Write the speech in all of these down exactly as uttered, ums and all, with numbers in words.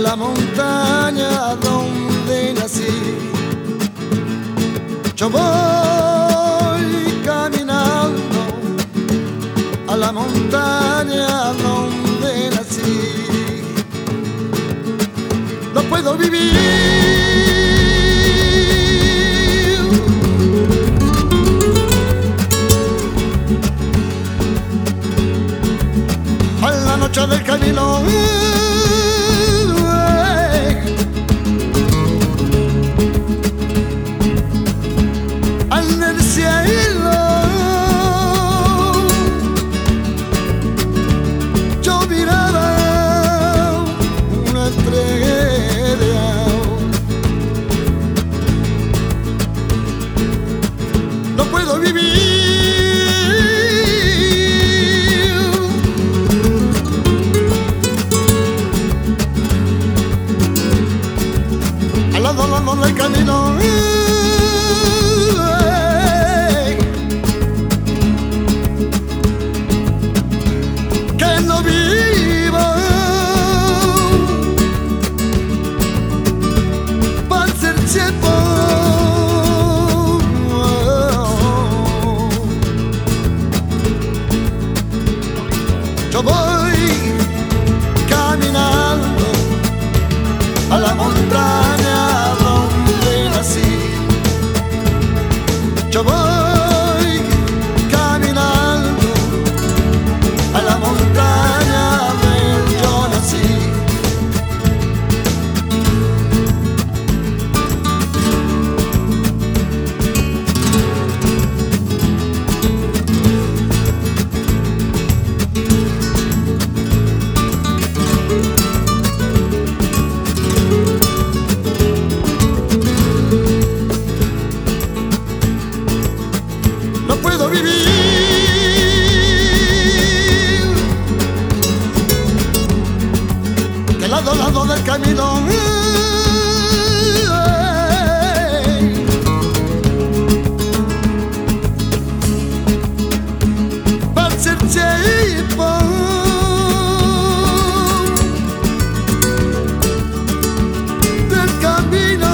la montaña donde nací. Yo voy caminando a la montaña donde nací. No puedo vivir a la noche del camino. Al cielo yo miraba una estrella. No puedo vivir al lado, al lado del camino. Que no vivo para ser tiempo. Yo voy caminando a la montaña donde nací. Yo voy caminando a la montaña donde yo nací. No puedo vivir que lado a lado del camino. Para ser tiempo del camino.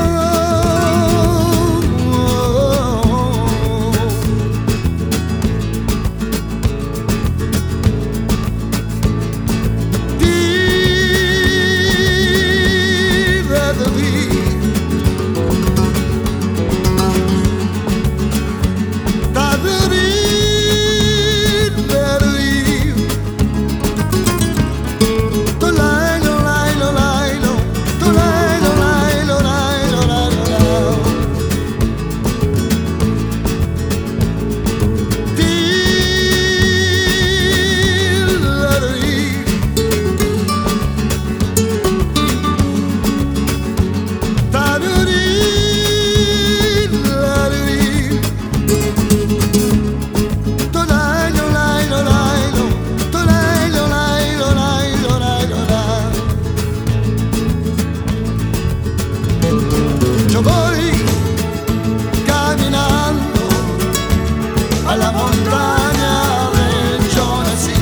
Yo voy caminando a la montaña donde yo nací.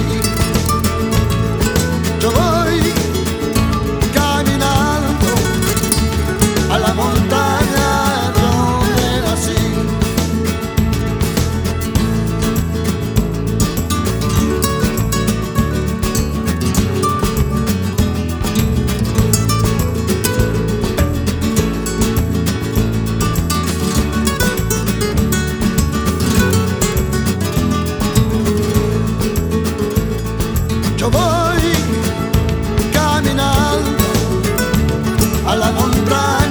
Yo voy caminando a la montaña donde nací. Yo voy caminando a la montaña